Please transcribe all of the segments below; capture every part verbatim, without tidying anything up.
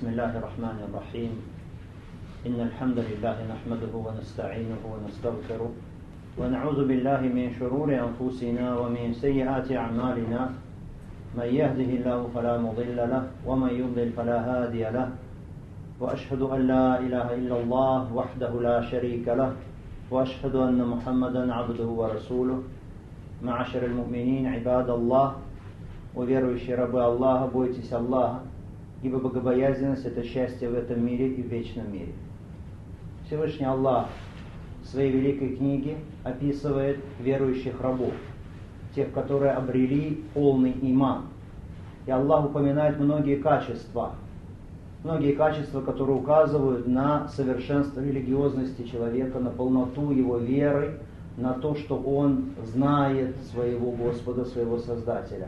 بسم الله الرحمن الرحيم إن الحمد لله نحمده ونستعينه ونستغفره ونعوذ بالله من شرور أنفسنا ومن سيئات أعمالنا من يهده الله فلا مضل له ومن يضلل فلا هادي له وأشهد أن لا إله إلا الله وحده لا شريك له وأشهد أن محمدا عبده ورسوله معاشر المؤمنين عباد الله وверующие рабы Аллаха, бойтесь Аллаха, ибо богобоязненность – это счастье в этом мире и в вечном мире. Всевышний Аллах в своей великой книге описывает верующих рабов, тех, которые обрели полный иман. И Аллах упоминает многие качества, многие качества, которые указывают на совершенство религиозности человека, на полноту его веры, на то, что он знает своего Господа, своего Создателя.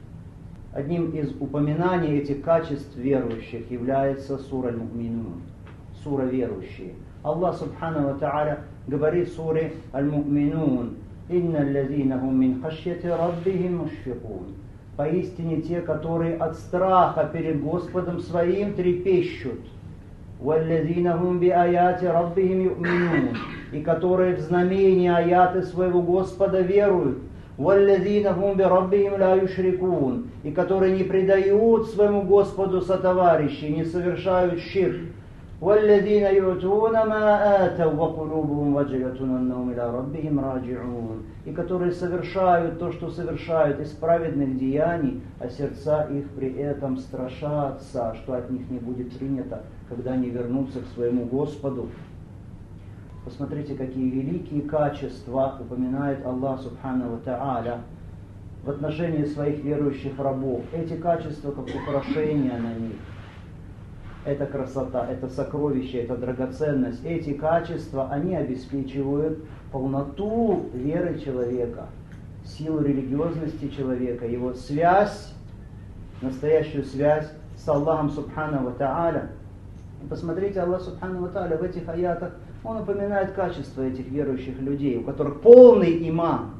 Одним из упоминаний этих качеств верующих является сура Аль-Му'минун, сура верующие. Аллах Субхану ва Тааля говорит в суре Аль-Му'минун: «Инна аллазина хум мин хашьяти раббихим мушфикун». Поистине те, которые от страха перед Господом своим трепещут. «Валлазина хум би аяти раббихим ю'минун». И которые в знамения аяты своего Господа веруют. «Валлазина хум би раббихим ла юшрикун». И которые не предают своему Господу сотоварищей, не совершают ширк. «Валлазина ю'туна ма атау ва кулубухум ваджилатун аннахум иля раббихим раджиун». И которые совершают то, что совершают из праведных деяний, а сердца их при этом страшатся, что от них не будет принято, когда они вернутся к своему Господу. Посмотрите, какие великие качества упоминает Аллах Субхану ва Тааля в отношении своих верующих рабов. Эти качества как украшения на них. Это красота, это сокровище, это драгоценность. Эти качества, они обеспечивают полноту веры человека, силу религиозности человека, его связь, настоящую связь с Аллахом Субхану ва Тааля. Посмотрите, Аллах Субхану ва Тааля в этих аятах, он упоминает качества этих верующих людей, у которых полный иман.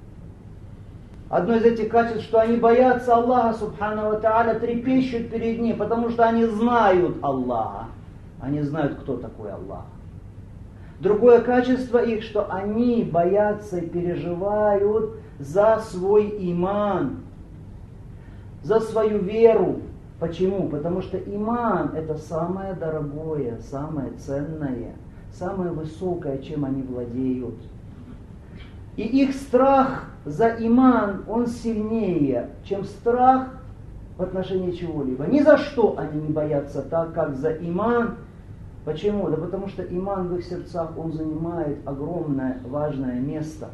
Одно из этих качеств, что они боятся Аллаха Субхану ва Тааля, трепещут перед Ним, потому что они знают Аллаха. Они знают, кто такой Аллах. Другое качество их, что они боятся и переживают за свой иман, за свою веру. Почему? Потому что иман – это самое дорогое, самое ценное, самое высокое, чем они владеют. И их страх за иман, он сильнее, чем страх в отношении чего-либо. Ни за что они не боятся так, как за иман. Почему? Да потому что иман в их сердцах, он занимает огромное, важное место.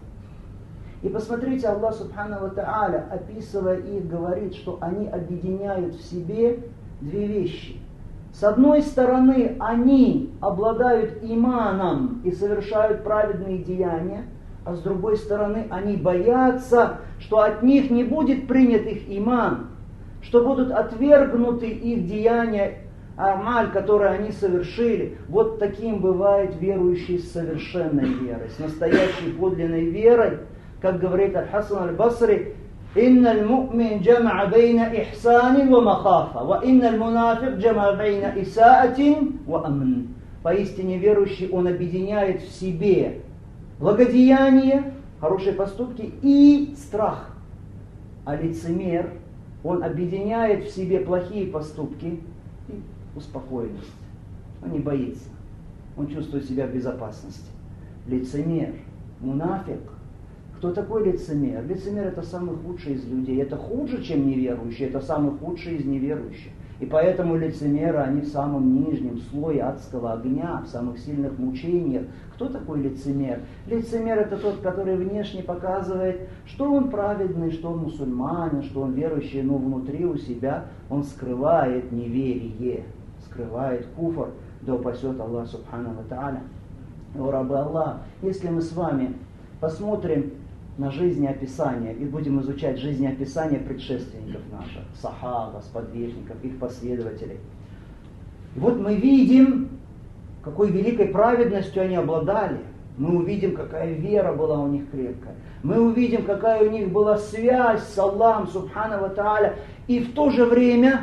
И посмотрите, Аллах Субхану ва Тааля, описывая их, говорит, что они объединяют в себе две вещи. С одной стороны, они обладают иманом и совершают праведные деяния, а с другой стороны, они боятся, что от них не будет принят их иман, что будут отвергнуты их деяния, амаль, которые они совершили. Вот таким бывает верующий с совершенной верой, с настоящей подлинной верой. Как говорит Аль-Хасан Аль-Басри: «Инна аль-му'мин джам'a бейна ихсанин ва махафа, ва инна аль-мунафик джам'a бейна исаатин ва амн». Поистине верующий, он объединяет в себе благодеяние, хорошие поступки и страх. А лицемер, он объединяет в себе плохие поступки и успокоенность. Он не боится, он чувствует себя в безопасности. Лицемер, мунафик. Кто такой лицемер? Лицемер — это самый худший из людей. Это хуже, чем неверующий, это самый худший из неверующих. И поэтому лицемеры, они в самом нижнем слое адского огня, в самых сильных мучениях. Кто такой лицемер? Лицемер — это тот, который внешне показывает, что он праведный, что он мусульманин, что он верующий, но внутри у себя он скрывает неверие, скрывает куфр. Да упасет Аллах Субхану ва Тааля. О рабы Аллаха, если мы с вами посмотрим на жизнеописание и будем изучать жизнеописание предшественников наших, сахаба, сподвижников, их последователей. И вот мы видим, какой великой праведностью они обладали. Мы увидим, какая вера была у них крепкая. Мы увидим, какая у них была связь с Аллахом Субхану ва Тааля. И в то же время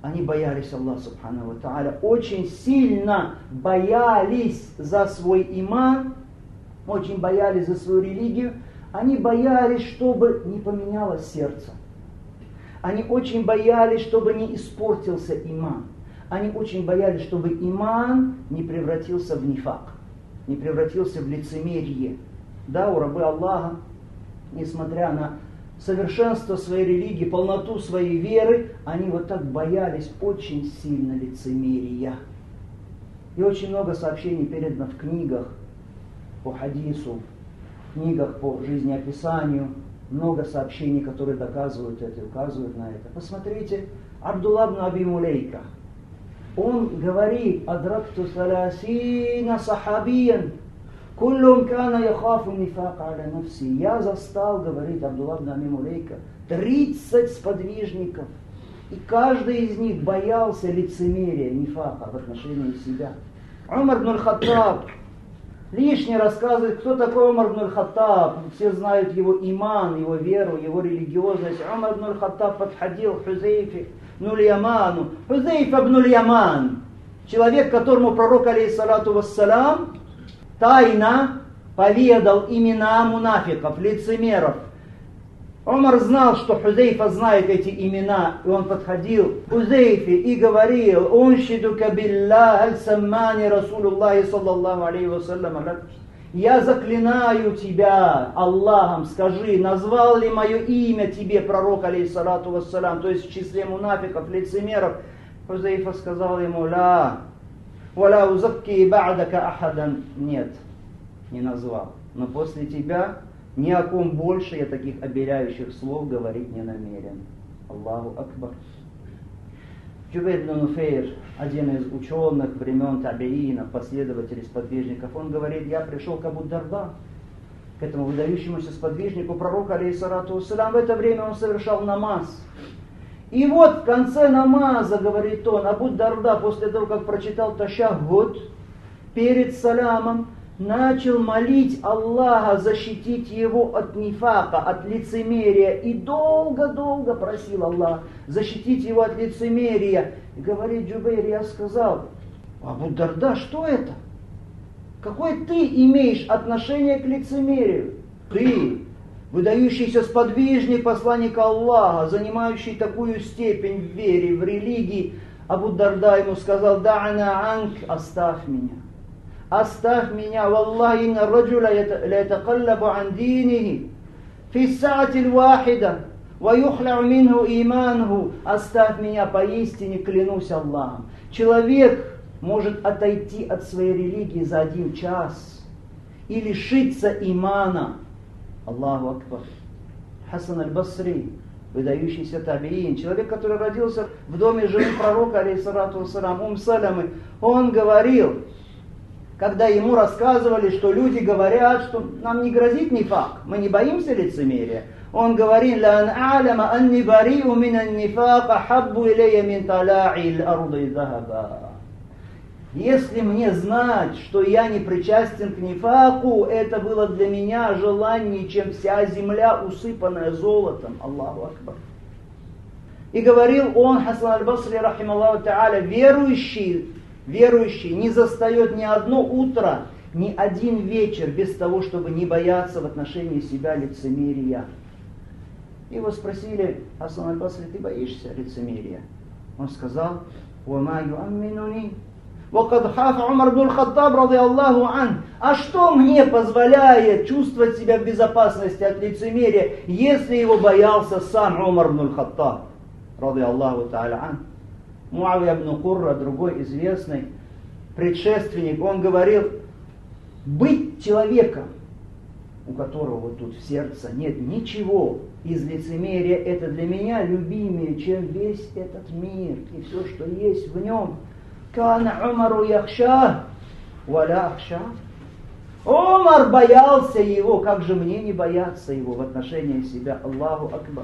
Они боялись Аллаха Субхану ва Тааля, очень сильно боялись за свой иман, очень боялись за свою религию. Они боялись, чтобы не поменялось сердце. Они очень боялись, чтобы не испортился иман. Они очень боялись, чтобы иман не превратился в нифак, не превратился в лицемерие. Да, у рабы Аллаха, несмотря на совершенство своей религии, полноту своей веры, они вот так боялись очень сильно лицемерия. И очень много сообщений передано в книгах по хадису, в книгах по жизнеописанию, много сообщений, которые доказывают это и указывают на это. Посмотрите, Абдулла ибн Аби Мулейка, он говорит: «Адракту саласина сахабиян, куллум кана яхафу нифак аля нафси». Я застал, говорит Абдулла ибн Аби Мулейка, тридцать сподвижников, и каждый из них боялся лицемерия, нифака в отношении себя. Умар ибн аль-Хаттаб лишнее рассказывает, кто такой Умар ибн аль-Хаттаб. Все знают его иман, его веру, его религиозность. Умар ибн аль-Хаттаб подходил к Хузейфе ибн аль-Яману. Хузейфа ибн аль-Яман, человек, которому пророк, алейхиссалату вассалам, тайно поведал имена мунафиков, лицемеров. Умар знал, что Хузейфа знает эти имена, и он подходил к Хузейфе и говорил: «Уншидука биллах аль-саммани Расулуллахи саллаллаху алейхи вассалям». Я заклинаю тебя Аллахом, скажи, назвал ли мое имя тебе пророк, алейхиссалату вассалям, то есть в числе мунафиков, лицемеров. Хузейфа сказал ему: «Ла, валя узакки ба'дака ахадан». Нет, не назвал. Но после тебя ни о ком больше я таких обеляющих слов говорить не намерен. Аллаху Акбар. Джубейр ибн Нуфейр, один из ученых времен табиинов, последователей сподвижников, он говорит: я пришел к Абу Дарда, к этому выдающемуся сподвижнику пророка, алейхиссалату вассалям. В это время он совершал намаз. И вот в конце намаза, говорит он, Абу Дарда, после того, как прочитал ташаххуд, перед салямом, начал молить Аллаха защитить его от нифака, от лицемерия. И долго-долго просил Аллаха защитить его от лицемерия. И говорит Джубейр: я сказал: Абу Дарда, что это? Какое ты имеешь отношение к лицемерию? Ты, выдающийся сподвижник посланника Аллаха, занимающий такую степень в вере, в религии. Абу Дарда ему сказал: «Дa'ана анк», оставь меня. Оставь меня, валлахи инна раджуля лятакаллабу ан динихи фи саатиль вахида ва юхля минху иманху. Оставь меня, поистине клянусь Аллахом. Человек может отойти от своей религии за один час и лишиться имана. Аллаху Акбар. Хасан аль-Басри, выдающийся табиин, человек, который родился в доме жены пророка, алейхиссалату вассалам, Ум Саламы, он говорил, когда ему рассказывали, что люди говорят, что нам не грозит нифак, мы не боимся лицемерия, он говорил: «Ла ан а'ляма анни бари'у мин ан-нифака хаббу илейя мин тала'и аль-арди захаба». Если мне знать, что я не причастен к нифаку, это было для меня желание, чем вся земля, усыпанная золотом. Аллаху Акбар. И говорил он, Хасан аль-Басри, рахималлаху та'аля, верующий, верующий не застает ни одно утро, ни один вечер без того, чтобы не бояться в отношении себя лицемерия. Его спросили: Хасан аль-Басри, ты боишься лицемерия? Он сказал: «Вама юамминуни вакад хафа Умар ибн аль-Хаттаб радиаллаху ан». А что мне позволяет чувствовать себя в безопасности от лицемерия, если его боялся сам Умар ибн аль-Хаттаб радиаллаху та'аля ан? Муавия ибн Курра, другой известный предшественник, он говорил: быть человеком, у которого вот тут в сердце нет ничего из лицемерия, это для меня любимее, чем весь этот мир и все, что есть в нем. Кана Умару яхша, валя ахша. Умар боялся его, как же мне не бояться его в отношении себя? Аллаху Акбар.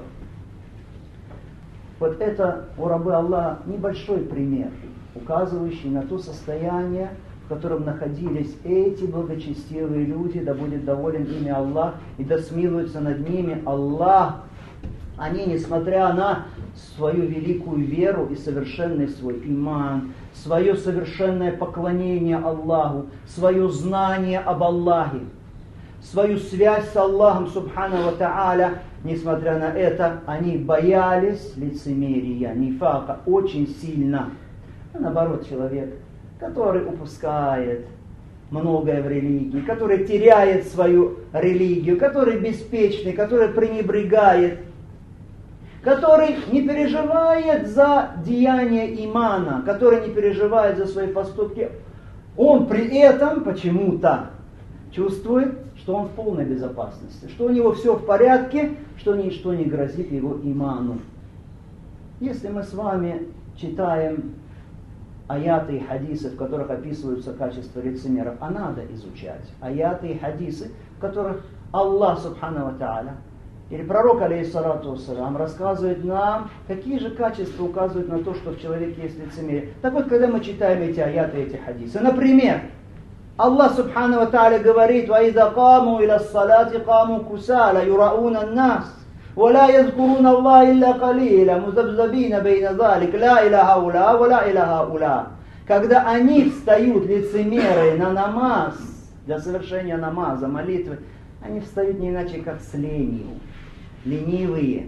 Вот это у рабы Аллаха небольшой пример, указывающий на то состояние, в котором находились эти благочестивые люди, да будет доволен ими Аллах, и да смилуется над ними Аллах. Они, несмотря на свою великую веру и совершенный свой иман, свое совершенное поклонение Аллаху, свое знание об Аллахе, свою связь с Аллахом Субхану ва Тааля, несмотря на это, они боялись лицемерия, нифака очень сильно. А наоборот, человек, который упускает многое в религии, который теряет свою религию, который беспечный, который пренебрегает, который не переживает за деяния имана, который не переживает за свои поступки, он при этом почему-то чувствует, что он в полной безопасности, что у него все в порядке, что ничто не грозит его иману. Если мы с вами читаем аяты и хадисы, в которых описываются качества лицемеров, а надо изучать аяты и хадисы, в которых Аллах Субхану ва Тааля или пророк, алейхиссалату вассалям, рассказывает нам, какие же качества указывают на то, что в человеке есть лицемерие. Так вот, когда мы читаем эти аяты, эти хадисы, например, Аллах Субхану ва Тааля говорит: وَإِذَا قَامُوا إِلَى الصَّلَاةِ قَامُوا كُسَالَى يُرَاءُونَ النَّاسَ وَلَا يَذْكُرُونَ اللَّهَ إِلَّا قَلِيلًا مُذَبْذَبِينَ بَيْنَ ذَلِكَ لَا إِلَى هَؤُلَاءِ وَلَا إِلَى هَؤُلَاءِ. Когда они встают, лицемеры, на намаз, для совершения намаза, молитвы, они встают не иначе, как с ленью, ленивые,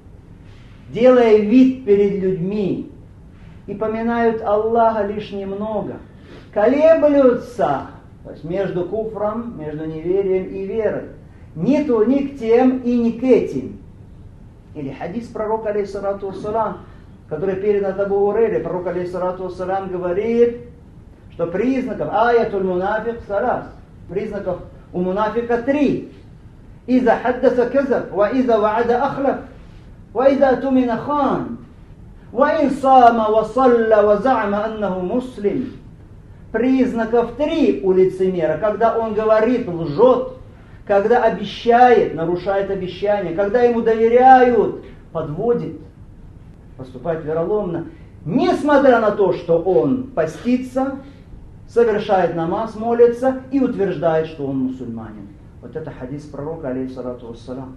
делая вид перед людьми, и поминают Аллаха лишь немного, колеблются, то есть между куфром, между неверием и верой, ни то, ни к тем и ни к этим. Или хадис пророка, алейхиссалату вассалам, который передан от Абу Хурайры, пророк, алейхиссалату вассалам, говорит, что признаков аятуль мунафик салас, признаков у мунафика три. إذا حدث كذب وإذا وعد أخلف وإذا أؤتمن خان وإن صام وصلى وزعم أنه مسلم. Признаков три у лицемера: когда он говорит, лжет, когда обещает, нарушает обещание, когда ему доверяют, подводит, поступает вероломно, несмотря на то, что он постится, совершает намаз, молится и утверждает, что он мусульманин. Вот это хадис пророка, алейхиссалату вассалам.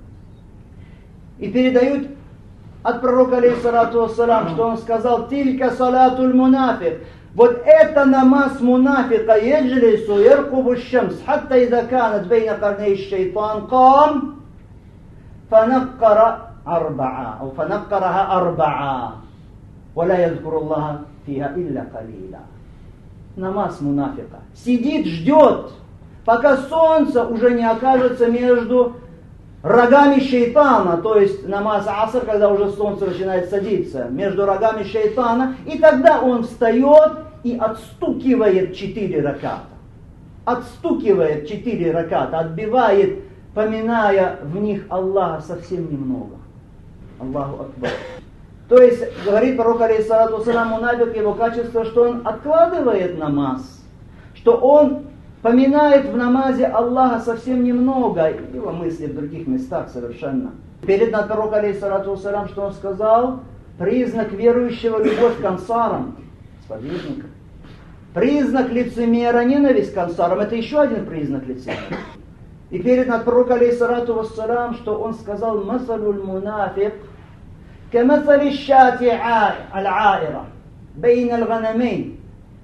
И передают от пророка, алейхиссалату вассалам, что он сказал: «Тилька салатуль мунафик». Вот это намаз мунафика: «Яджлису яркубу шамс, хатта иза канат бейна карней шайтан кам, фанаккара арбаа, ау фанаккараха арбаа, валя язкуру Аллаха фиха илля калила». Намаз мунафика. Сидит, ждет, пока солнце уже не окажется между рогами шейтана, то есть намаз аср, когда уже солнце начинает садиться, между рогами шейтана, и тогда он встает и отстукивает четыре раката. Отстукивает четыре раката, отбивает, поминая в них Аллаха совсем немного. Аллаху Акбар. То есть, говорит пророк, алейхиссалату вассалам, мунафик, его качество, что он откладывает намаз, что он поминает в намазе Аллаха совсем немного, его мысли в других местах совершенно. Перед над пророком, алейхиссалату вассалам, что он сказал: признак верующего — любовь к ансарам, сподвижникам. Признак лицемера — ненависть к ансарам. Это еще один признак лицемера. И перед над пророком, алейхиссалату вассалам, что он сказал: масалуль мунафик камасали шати аль-аира бейн аль-ганамейн.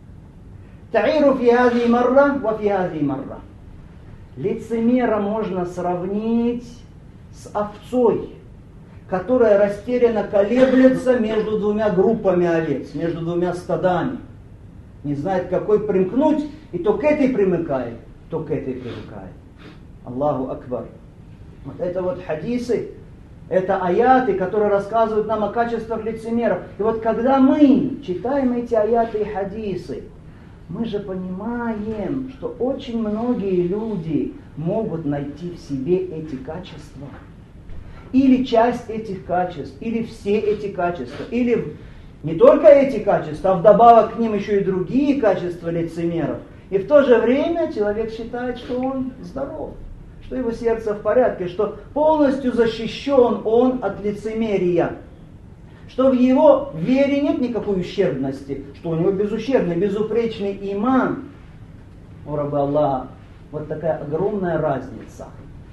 Таиру фи хази марра ва фи хази марра. Лицемера можно сравнить с овцой, которая растерянно колеблется между двумя группами овец, между двумя стадами. Не знает, какой примкнуть, и то к этой примыкает, то к этой примыкает. Аллаху Акбар. Вот это вот хадисы, это аяты, которые рассказывают нам о качествах лицемеров. И вот когда мы читаем эти аяты и хадисы, мы же понимаем, что очень многие люди могут найти в себе эти качества. Или часть этих качеств, или все эти качества, или не только эти качества, а вдобавок к ним еще и другие качества лицемеров. И в то же время человек считает, что он здоров, что его сердце в порядке, что полностью защищен он от лицемерия. Что в его вере нет никакой ущербности, что у него безущербный, безупречный иман. О, рабы Аллаха, вот такая огромная разница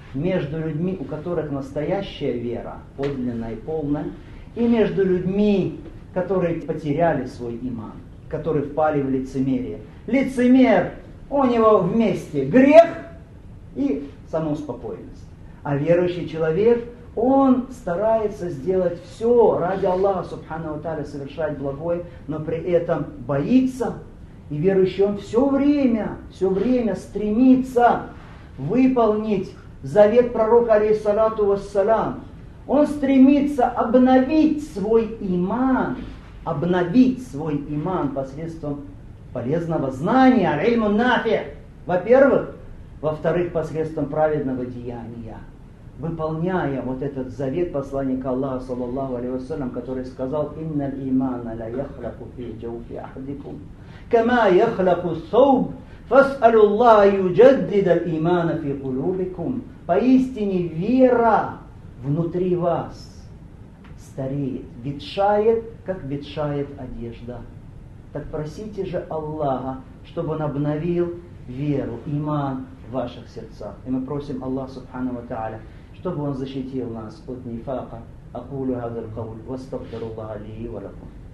между людьми, у которых настоящая вера, подлинная и полная, и между людьми, которые потеряли свой иман, которые впали в лицемерие. Лицемер, у него вместе грех и самоуспокоенность. А верующий человек, он старается сделать все ради Аллаха, субхану ва тааля, совершать благое, но при этом боится. И верующий, он все время, все время стремится выполнить завет пророка, алейхиссалату вассалам. Он стремится обновить свой иман, обновить свой иман посредством полезного знания, аль-илму нафи, во-первых, во-вторых, посредством праведного деяния, выполняя вот этот завет посланника Аллаха, саллаллаху алейхи вассалям, который сказал: «Инналь имана ла яхлаку фи джауфи ахадикум, кама яхлаку ссауб, фас'алю Аллаха юджаддида имана фи кулубикум». Поистине вера внутри вас стареет, ветшает, как ветшает одежда. Так просите же Аллаха, чтобы Он обновил веру, иман в ваших сердцах. И мы просим Аллаха субхану ва тааля, чтобы Он защитил нас от нифака. Акулу хазар кауль, вастагфируллаха ли ва лакум.